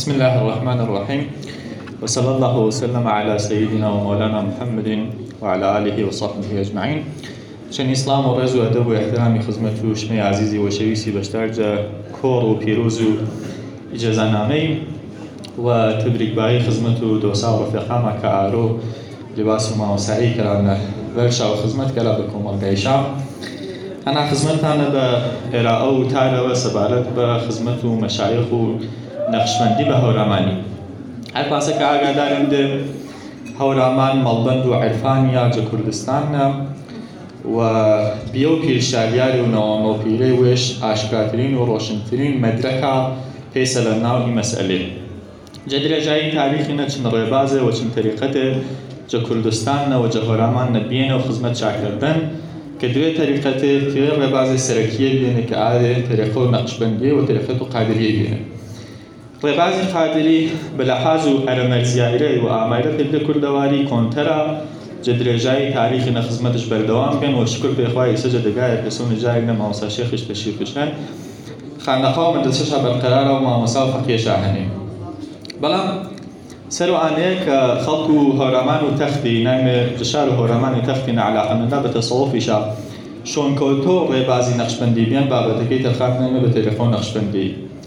بسم الله الرحمن الرحيم وصلى الله وسلم على سيدنا ومولانا محمد وعلى آله وصحبه أجمعين. شن إسلام ورز وأدب واحترام خدمته شمي عزيزي وشويسي بشترجة كور وبيروز إجازة نامي وتبرك باي خدمته دوسا ورفقامة كعارو لباس ما وسعي كلامنا ورشا وخدمت كلا بكم والقيشا. أنا خدمتنا بإراءة وتعالى وسبالت بخدمته مشايخ نقشبندی به هورامانی. هر پاسه که آگادارم ده هورامان ملبند و عرفانی یا کردستان و بیو پیرشالیاری و نوانو پیری وش آشکارترین و روشنترین مدرکه پیسل ناو این مسئله. جدیر جایی تاریخی نه چن رویبازه و چن طریقت کردستان و هورامان نبیین و خدمت شاکردن که دوی طریقت تیر رویبازه سرکیه بینه که آده طریقه نقشبندی و طریقه قادریه بینه. ڕێبازی قادری بەلەحاز و ئەرەمەرزیایرە و ئامایرە پێ کوردەواری کۆنتەرە جدرێژایی تاریخی نەخزمەتش بەردەوام بکەن و شکر پێخوای سەجە دەگایە کەسۆنی جای نە مامۆستا شێخش تەشریفشەن خانەخوا و مەدرسەشا بەرقەرارە و مامۆستا و فەقیهشا هەنێ. بەڵام سەر و ئانەیە کە خەڵک و هەورامان و تەختی نامێ جشار و هەورامانی تەختی نەعەلاقەمەندە بە تەسەووفیشا شۆنکەوتۆ ڕێبازی نەخشبەندی بیان بابەتەکەی تەخات نامێ بە تەلێفۆن نەخشبەندی.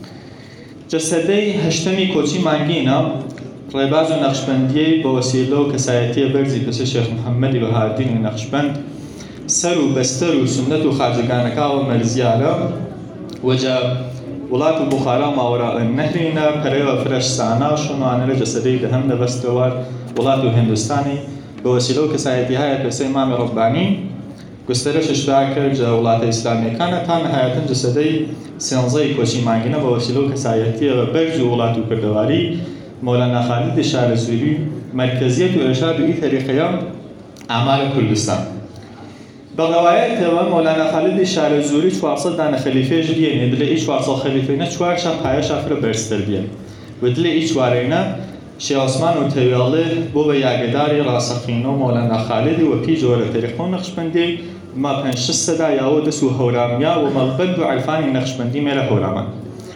جسدی هشتمی کوچی مانگینا ڕێباز و نەخشبەندی بە وەسیلە و کەسایەتیە بەرزی پسە شێخ محەممەدی بەهاردینی نەخشبەند سەر و بەستەر و سنەت و خاجەکانەکەوە مەرزیارە وەجا وڵات و بوخارا ماوەڕاء النەهرینە پەرەیەوە فرەش سانا و شونوانەرە جەسەدەی دەهەم دەبەستەوە وڵات و هندوستانی بە وەسیلە و کەسایەتی هەیە پێسەی مامی ڕەبانی گسترشش کرد جا ولات ئیسلامیەکانە تا نەهایەتەن جەسەدەی سێنزەی کۆچی مانگینە بە وەسیلە و کەسایەتیەوە بەرز و وڵات و کردەواری مۆلانا خالید شارەزووری مرکزیەت و ئێرشاد و ئی تەریقەیە ئامارە کوردستان. بە ڕەوایەتەوە مۆلانا خالید شارەزووری 400 دانە خەلیفێش بێنێ دلێ ئی 400 خەلیفەینە 4 شا پایەشا فرە بەرزتر بێن و دلێ ئی 4ینە شێخ عوسمان و تەوێڵێ بۆ بە یاگەداری ڕاسەخینە و مۆلانا خالیدی و پی جۆرە تەریقە و نەخشبەندی ما 5-6 سەدا یاوە دەس و هەورامیا و مەڵبەند و عرفانی نەخشبەندی مێرە هەورامان.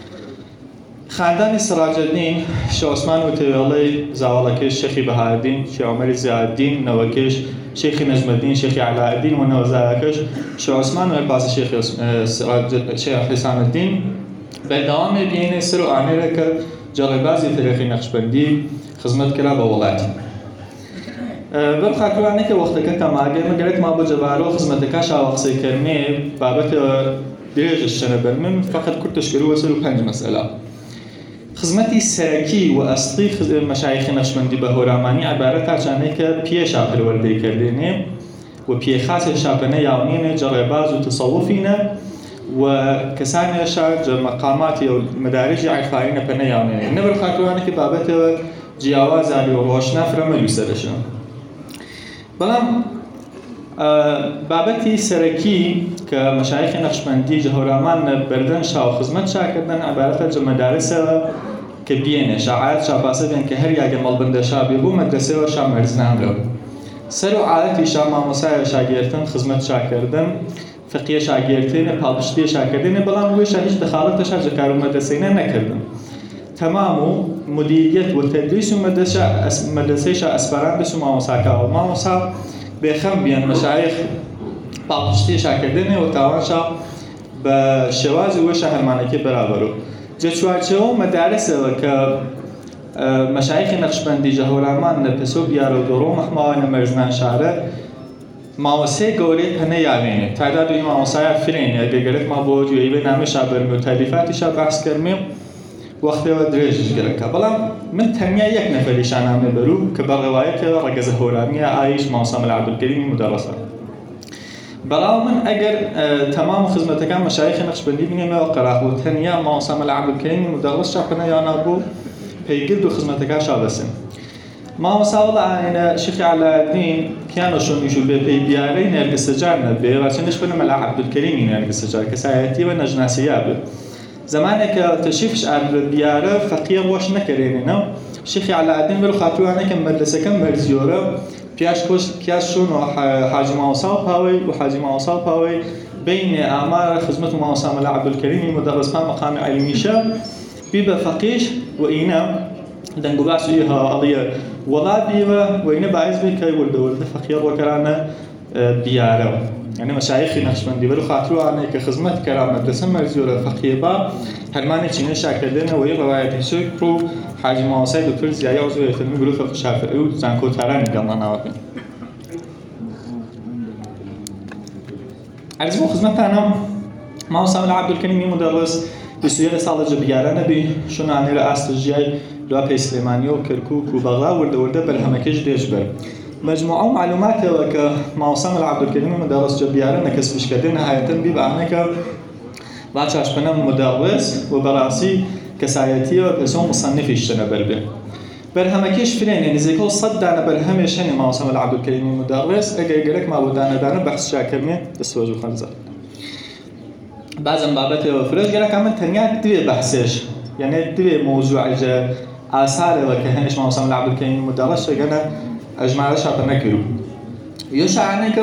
خاندانی سراجەدین شێخ عوسمان و تەوێڵەی زاوەڵەکەی شێخی بەهاردین شێخ عومەری زیادین نەوەکەش شێخی نەجمەدین شێخی عەلاءالدین و نەوەزایەکەش شێخ عوسمان و هەرپاسە شێخ حیسامەدین بەردەوامێ بینێ سەر و ئامێرە کە جەڕێبازی تەریقی نەخشبەندی خزمەت کرا بە وڵاتی. بەم خاطرانەی کە وەختەکە تەماگەر مەگەرێکمان بۆ جەبارە و خزمەتەکە شاوە قسەی کەرمێ بابەتەوە درێژش شەنە بەرمن فقط کورتش کرد وەسەر و 5 مەسئلە. خزمەتی سەرەکی و ئەسڵی مەشایخی نەخشبەندی بە هۆرامانی عیبارەت تاچانەی کە پێشا پەروەردەی کردێنێ و پێخاسێ شاپەنە یاونینە جەڕێباز و تەسەووفینە و کەسانێشا مەقاماتی و مەدارجی عیرفانینە پەنە یاونێنێ. نەبەر خاطرانێکی بابەتەوە جیاوازاری و ڕۆشنا فرەمەلو سەرشە. بەڵام بابەتی سەرەکی کە مەشایخی نەخشبەندی هەورامان بەردەن شاو خزمەت شاکردن عیبارەتە جە مەدارسەوە کە بێنێ شاعات شاپاسە بێن کە هەر یاگە مەڵبەندەشا بێ بۆ مەدرسەوە شا مەرزنامرە سەر و عادەتی شا مامۆسایە شاگیرتن خزمەت شاکردن فقیه شاگیرتنە پاڵپشتیە شاکردنە بەڵام وێشا هیچ دەخاڵەتەشا جە کار و مەدرسەینە نەکردن. تمام و مدیریت و تدریس و مدرسەیشا ئەسپاران بس و مامۆساکەوە مامۆسا بێخەم بیان مەشایخ پاڵپشتیە شاکردنێ و تاوانشا بە شێوازی وێشە هەرمانەکەی بەرابەر و جە چوارچێوە مەدارسەوە کە مەشایخی نەخشبەندی جە هەورامان پێسۆ بیارە و دۆڕۆ مەحماوانە مەرزنان شارە ماوەسەی گەورەی پەنە یاوێنێ تعداد و مامۆسایە فرێنێ گەگەرێکمان بۆ گوێیبێ نامێشا بەرمێ و تالیفاتیشا بەحس کەرمێ وەختەوە درێژش گەرەکە. بەڵام من تەنیا یەک نەفەریشان نامێ بەروو کە بە ڕێوایەتەوە ڕەگەزە هەورامیە ئایش مامۆستا مەلا عەبدولکەریمی مدەڕەسە. بەڵام من ئەگەر تەمام خزمەتەکان مەشایخی نەخشبەندی بینێمەوە قەراق بوو تەنیا مامۆستا مەلا عەبدولکەریمی مدەڕەس شاپەنە یانا بوو پەیگرد و خزمەتەکە شابەسن. مامۆستا وەڵا شێخی عەلاءالدین کیانۆشۆنیشو بێ پێی بیارەی نێرگسەجار نەبێ ڕاچێنش بنە مەلا عەبدولکەریمی نێرگسەجار کەسایەتیوە نەژناسیە بێ. زمانێکە تەشریفش ئاردرە دیارە فەقیە ڕۆش نەکەرێنێنەوە شێخی عەلاءالدین بەرو خاتوانەکە مەدرسەکە مەرزیۆرە پیاش شۆن و حاجی مامۆستا و پاوەی و حاجی مامۆستا و پاوەی بینێ ئامارە خزمەت و مامۆستا مەلا عەبدولکەریمی مدەڕەسپان مەقامی عەلیمیشە بيبقى فقيش وإينا دنقو باسو إيها قضية وضع بيبا وإينا باعز بي كي ولد فقير وكرانا بيارو يعني مشايخي نقشبندي برو خاطرو عنه كخدمت كرام مدرسة مرزيورة فقيبا هرماني چينه شاكردنا وهي رواية شكرو حاجی مواسي دكتور زيايا عضو يتلمي قلو فقه شافعي و زنكو تراني قلنا نواقين عرض بو خدمتنا ما وصام عبد الكريم مدرس بسوية صالة جبيارة نبي شون عني رأس الجاي لوابي سليمانيو كركوك وبغلا ورده بالهمكيش ديجبر مجموعة معلومات وك ما وصام عبد الكريم مدرس جبيارة نكسبش كده نهاية بيبقى عنك باشاش بنا مدرس وبراسي كسايتي وبسوم مصنف اشتنبل به برهمكيش فرين يعني زي كل صد دانا برهمش هني ما وصام عبد الكريم مدرس اجي يقولك ما دانا بحث شاكرني السوج وخلزات بعض بابت وفرج قالك عمل تنيا دوي بحثش يعني دوي موضوع جا آثار وكهنش ما وصام عبد الكريم مدرس قالنا اجمع شاطر نكرو يوشع عنك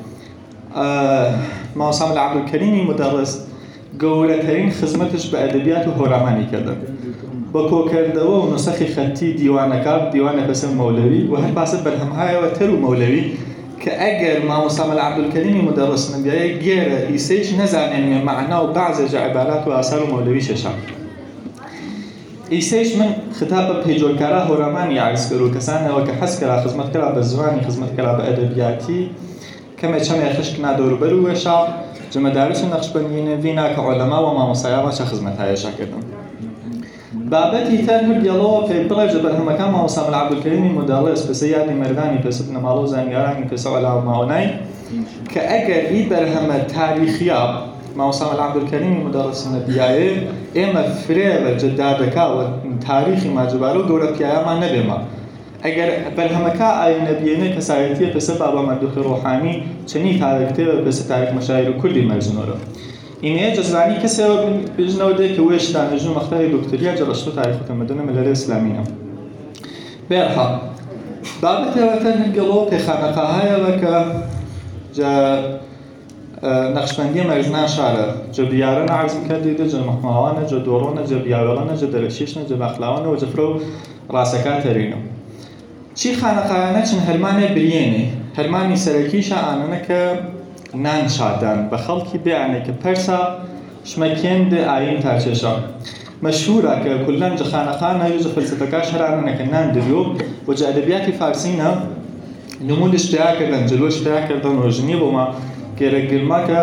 ما وصام عبد الكريم مدرس گەورەترین خزمەتش بە ئەدەبیات و هۆرامانی کردن بە کۆکردەوە و نوسەخی خەتی دیوانەکە دیوانە بەسەر مەولەوی و هەر پاسە بەرهەمهایەوە تەر و مەولەوی کە ئەگەر مامۆستا عەبدولکەریمی مدەڕس نەبیایە گێرە ئیسەیش نەزانێن مەعنا و بەعزێجە عیبارات و ئاسار و مەولەوی شەشان ئیسەیش من خطاب بە پێجۆرکارە هۆرامانی عرض کرد و کەسانەوە کە حەز کرا خزمەت کرا بە زوانی خزمەت کرا بە ئەدەبیاتی کەمێ چەمێ خشکنا دەوروبەر و وێشا جمدارس النقشبنديين فينا كعلماء وما مصايبة خدمتها شاكرا بابتي ترمي ديالو في بلج برهمكان ما وصام العبد الكريم مدرس بسيادي مرداني بسبنا مالو زانياراني بسعلا وماوناي كأجر إي برهم تاريخيا ما وصام العبد الكريم مدرس النبيائي إما فريغ جدادكا وتاريخي ما جبالو قولك يا ما نبيما اگر برهمکا ای نبیینه کسایتی پس بابا مردوخ روحانی چنی تاریخته پس تاریخ مشاهیر کلی مجنورا اینه جزوانی کسی بجنوده که ویش دانجو مختار دکتریا جرشتو تاریخ تمدن ملل اسلامینه برها بابت وقتن هنگلو که خانقاهای وکا جا نقشبندی مرزنا شاره جا بیارن عرض کردیده جا محماوانه جا دورونه جا بیاولانه جا درشیشنه جا بخلاوانه و جا فرو راسکات ترینه چی خانقاهانه چن هرمانه برینه هرمانی سرکیشا آنانه که نان شادن بخلقی بیانه که پرسا شمکین ده آین ترچشا مشهوره که کلن جا خانقاهانه یوز فلسفکاش هر آنانه که نان دریو و جا ادبیاتی فارسینه نمود اشتیا کردن جلو اشتیا کردن و جنیب و ما گرگلما که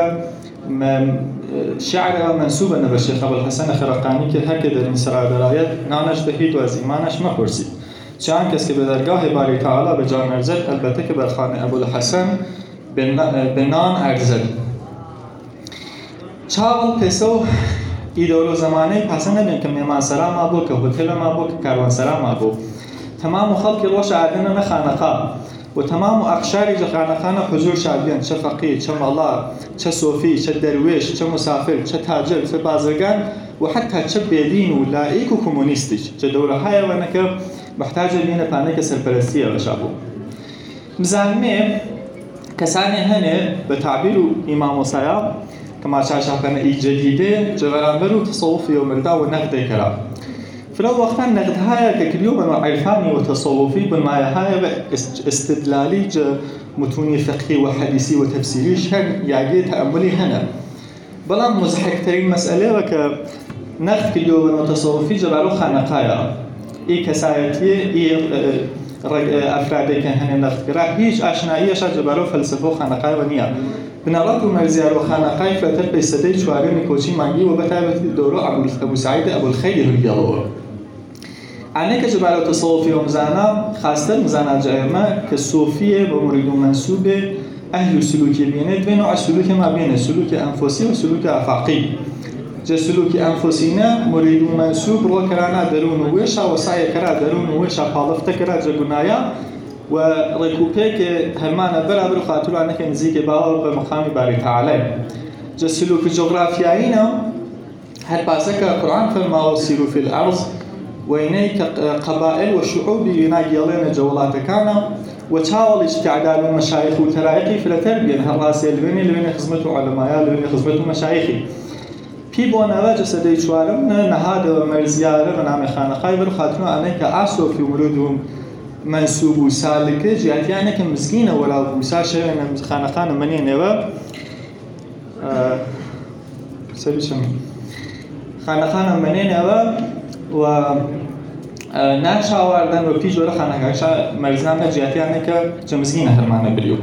شعر منصوبه نبر شیخ ابوالحسن خرقانی که هر که در این سرادرایت نانش دهید و از ایمانش مپرسید چند کس که به درگاه باری تعالی به جان ارزد البته که بر خانه ابوالحسن به نان ارزد چاول پسو ایدولو زمانه پسه نبین که میمان سرا ما بو که هتل ما بو که کاروان سرا ما بو تمام خلق روش عادنا نخانقا و تمام اقشاری جو خانقانا حضور شادیان چه فقیه چه ملا چه صوفی چه درویش چه مسافر چه تاجر چه بازرگان و حتی چه بدین و لایک و کمونیستیش چه دوره های و نکه محتاج بینه پانه که سرپرستیه بشابو مزالمه کسانی هنه به تعبیر امام وصایا كما شاشافنا جديده جبران و تصوفي ومردا ونقد كلام فلو وقتا نقد هاي ككليوم عرفاني وتصوفي بالمايا هاي استدلالي متوني فقهي وحديثي وتفسيري شهر ياجي تأملي هنا بلان مزحك ترين مسألة وك نقد كليوم وتصوفي جبرو خانقايا اي كسايتي اي افرادی که هنر نقد کرد هیچ آشناییش از جبرو فلسفه و خانقای و نیا بنابراین مرزیار و خانقای فتر به سده چواره میکوچی مانگی و بتابت دورو ابو سعید ابوالخیر هریالو آنه که جبرو تصوفی و مزانا خاصتر مزانا جایما که صوفیه و مرید و منسوب اهل سلوکی بینه دو نوع سلوک ما بینه سلوک انفسی و سلوک افاقی سلوك أنفسنا مريد منسوب رو كرانا درون ويشا وسعي كرا درون ويشا بالفت كرا جنايا وركوبك هرمانا برابر خاطر أنك نزيك باو بمقام باري تعالى سلوك جغرافيائنا هل باسك القرآن فما وسيروا في الأرض وينيك قبائل وشعوب يناجي لنا جولات كانا وتحاول استعداد المشايخ والترائقي في التربية هالراسي لبني خدمته علماء لبني خدمته مشايخي پی بۆ نەوە جەسەدەی چوارم نەهادەوە مەرزیارە بە نامی خانەقای بەر خاتونە ئەنەی کە ئاسۆفی ورود و منسوب و سالکە جیاتیانێکە مزگینە وەڵاو بوسا شەوێنە خانەخانە منێنەوە سەریشم خانەخانە منێنەوە و ناچاواردن و پی جۆرە خانەکەشا مەرزانە جیاتیانێکە جە مزگینە هەرمانە بریو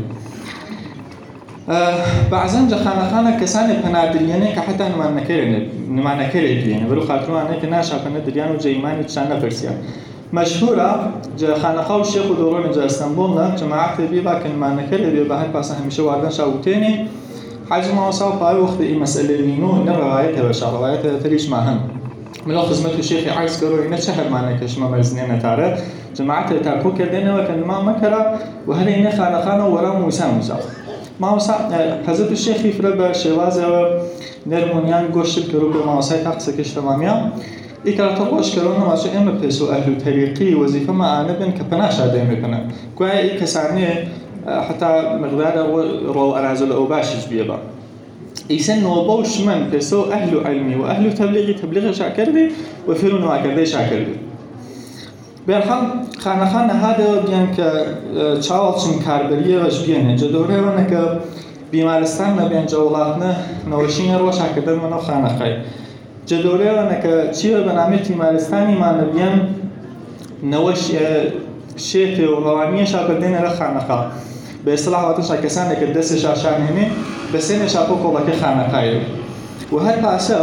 بعضاً جا خانەخانە کەسانی پەنادریانەیە کە حتا نمانەکەرێت دوێنە بەرو خاتونوانەیە کە ناشا پەنەدریان و جەیمانی چان نەپرسیان مشهورة جا خانقاو الشيخ ودورون جا اسطنبولنا جماعة بيبا كان معنا كله بيبا هاي باسا هميشه واردن شاوتيني حجم وصاو باي وقت اي مسألة لينو ان روايتها بشا روايتها تريش معهم ملو خدمته الشيخ عايز قالوا إنه شهر معنا كش ما مزنين تاره جماعة تاكو كردنا وكان ما مكرا وهل إنه خانقانا ورا موسى ما وصا حضرت الشيخ يفرق شوازه نرمونيان گوشت كروب ما وصاي تقص كش تماميا إكرة الله كلامنا ماشي إما بيسو أهل الطريقي وظيفة ما أنا بين كبناش عدم بنا كواي كسرني حتى مقدار رو أرازل أو باشش بيبا إيسن نوبوش من بيسو أهل علمي وأهل تبليغ شاكردي وفيرون واكردي شاكردي برحال خانه هذا بيان كشاوالشن كاربريه وش بيانه جدوره ونك بیمارستان نبیان جولاتنا نوشین روش کردن منو خانقای جدوره ونک چیه بنامه بیمارستانی ما نبیان نوش شیت و روانی شاکردن را خانقا به اصطلاح وقتش کسانی که دستش شانهمی بسین شاپو کوبک خانقای و هر پاسه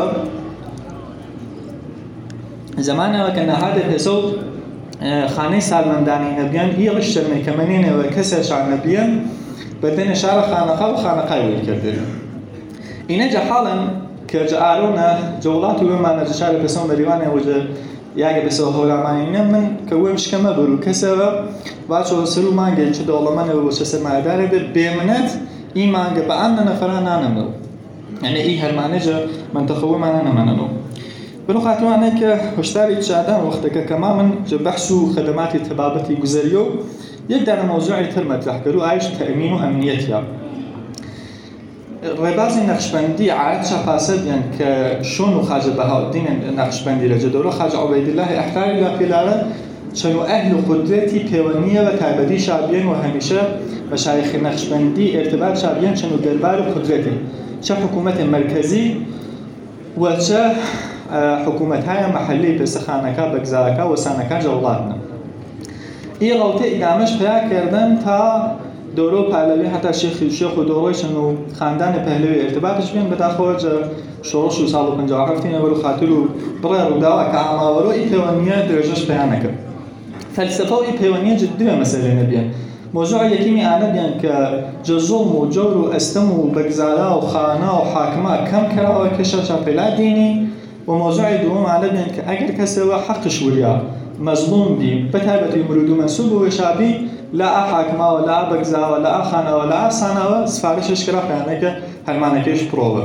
زمانه وکن هذا حساب خانه سالمندانی نبیان ایرش میکمنین و کسش نبیان بدن شعر خانقا و خانقای ویل کرده. اینه جحالا که جارونا جولات و ما نجشار بسون بریوانه وجه یاگه بسو هولامانینه من که ویمش کم برو کسه و باچو سرو مانگه چه دولمان و چه سرمایه‌داره به بیمنت این مانگه با آن نفران نانمو. یعنی این هرمانه جا منطقه ما نانمانو. بلو خاطرانه که هشداری چادم وقتی که کاملا جبحثو خدمات تبابتی گذریو یک دانه موضوعی تر مطرح کرد عایش تأمین و امنیتیا. رباز نقشبندی عاد شپاسد یعنی که شون خواجه بهاءالدین نقشبندی را جدول خواجه عبیدالله احتاری لا پیلاره چنو اهل قدرتی پیونیه و تعبدی شعبیان و همیشه مشایخ نقشبندی ارتباط شعبیان چنو دربار قدرتی چه حکومت مرکزی و چه حکومت‌های محلی پسخانکا بگذارکا و سانکا جولاتنا. این غوطه ادامش پیدا کردن تا دورو پهلوی حتی شیخ و دورویشن و خاندان پهلوی ارتباطش بین به داخل شروعش و سال 57 ولو خاطرو برای روداوا که عماورو این پیوانیه درجهش پیدا نکرد. فلسفه و این پیوانیه جدی به مسئله نبیان. موضوع یکیمی آنه بیان که ظلم و جور و استم و بگذارا و خانه و حاکمه کم کرا و کشش پیدا دینی و موضوع دوم آنه بیان که اگر کسی و حقش وریا مظلوم بی بتابت يمرد منسوب وشعبي لا حاكمه ولا بغزا ولا خانه ولا سانه سفارشش كرا فانك هرمانكش بروبه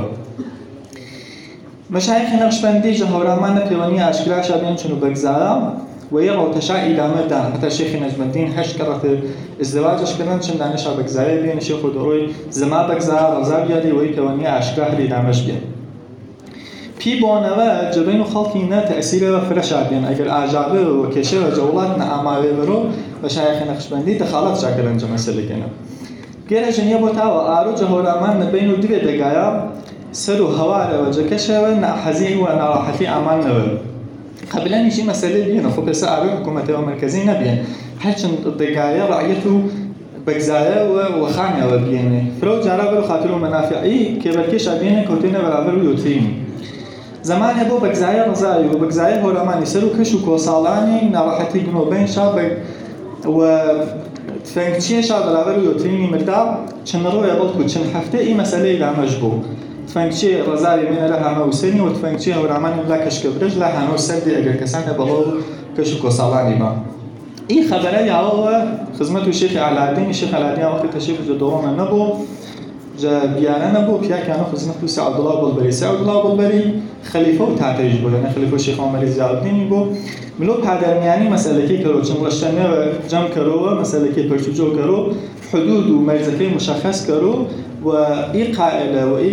مشايخ نقشبندی جهورامان پیوانی اشکال شابین چنو بغزا و يرو تشاء ادامه دان حتى شيخ نجم الدين هش كرت ازدواجش كرن چن دانش بغزا بين شيخ دوروي زما بغزا رضا بيادي و پیوانی اشکال ادامهش بین پی بانوه جبین و خالقی نه تأثیر و فرش عدین اگر اعجابه و کشه و جولات نه آماده برو و شایخ نقشبندی دخالت شکل انجا مسئله کنه. گره جنیه بوتا و آرو جهورامان نبین و دیگه دگایا سر و هواره و جکشه و نحزی و نراحتی آمان نوه. قبلا نیشی مسئله بیانه خب پس آرو حکومت و مرکزی نبین هرچند دگایا رعیتو بگذاره و خانه و بیانه. فرو جارا برو خاطر و منافعی که برکش عدینه کتینه برابر و یوتینی. زمان هبو بگذای رضایی و بگذای هولمانی سر و کش و کوسالانی نراحتی گنوبین شاب و تفنگچی شاب برابر و یوترینی مرداب چند روی بلکو چند هفته این مسئله دامج بو تفنگچی رضایی من له همه سنی و تفنگچی هولمانی لا کش کبرج له همه سردی اگر کسان بلو کش و کوسالانی ما این خبره یاو خدمت شیخ علادین شیخ علادین وقتی تشریف جدوان نبو بیانه نبود که کانو خدمت سعد عبدالله بلبری سعد عبدالله بلبری خلیفه و تعتیج بود یعنی خلیفه شیخ عمر زیادینی بود ملو پادرمیانی مسئله کی کرد چون رشتنه و جمع کرد مسئله کی پرچوجو کرد حدود و مرزکی مشخص کرد و این قائله و این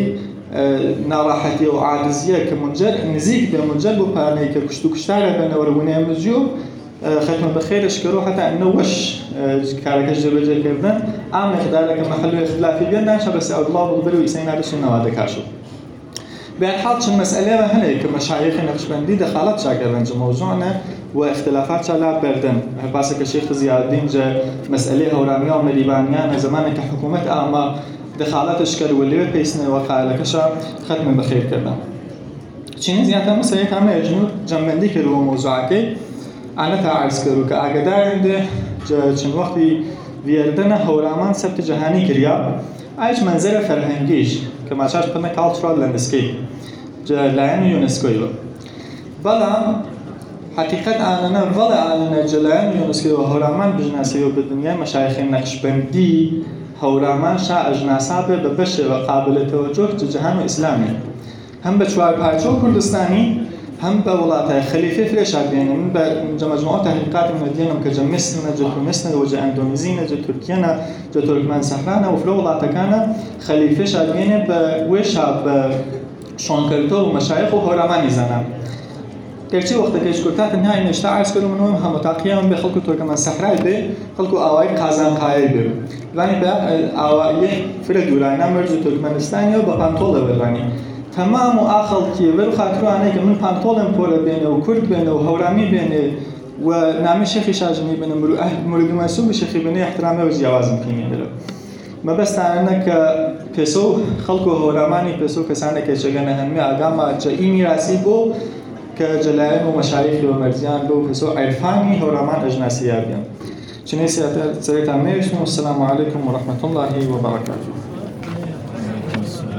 ناڕاحەتی و عاجزیە کە نزیک بێ منجەر بۆ پارەی کە کوشت و کوشتارە بێنەوە ڕوونەیە مزیۆ ختم بخير اشكروا حتى انه وش كاركش جبجه كردن عام مقدار كما حلو اختلافي بيننا بس الله بالبر ويسينا على شنو هذا كاشو بحال شي مساله هنا كمشايخ نقشبندي دخلت شاكرن موضوعنا واختلافات على بردن بس كشيخ زياد الدين جا مساله هوراميه ومليبانيان زمان كحكومه اما دخلت اشكال واللي بيسنا وقع لكشا ختم بخير كذا چین زیاتر مسئله همه اجنود جنبندی که رو موضوعاتی أنا تعرض كرو كأجدارند چند وقتی ویردن هورامان سبت جهانی کریا ایش منظر فرهنگیش که ماشاش پنه cultural landscape جلائن یونسکویو بلا حقیقت آننا ولا آننا جلائن یونسکویو هورامان بجناسیو بدنیا مشایخ نقشبندی هورامان شا اجناسابه ببشه و قابل توجه جهان اسلامی هم بچوار پارچو کردستانی هم بولاته خليفة فريش عبياني من مجموعات تحقيقات من دينهم كجمسنا جتونسنا وجا اندونيزينا جا تركيانا جا تركمان سحرانا وفي ولاته كان خليفة عبياني بويشا بشونكرتو ومشايخ وهوراماني زانا كرشي وقت كيش كرتات النهاية نشتا عرس كلهم منهم هم متاقيهم بخلقوا تركمان سحراي بي خلقوا آوائي قازان قايل بي يعني آوائي فرد ولاينا مرجو تركمانستاني وبانطولة ولاني تمام آخر كي ولو خاطروا أنا كمن بانطولن بولا بينه وكرد بينه وهورامي بينه ونعم الشيخ شاجني بينه مرد مسؤول الشيخ بينه احترامه وجواز ممكن له ما بس أنا كبسو خلقه هوراماني بسو كسانة كشجنا همي أقام جايني راسيبو كجلائن ومشايخ ومرزيان بو بسو عرفاني هورامان أجناسي أبيان شنو سيرت أمير والسلام عليكم ورحمة الله وبركاته.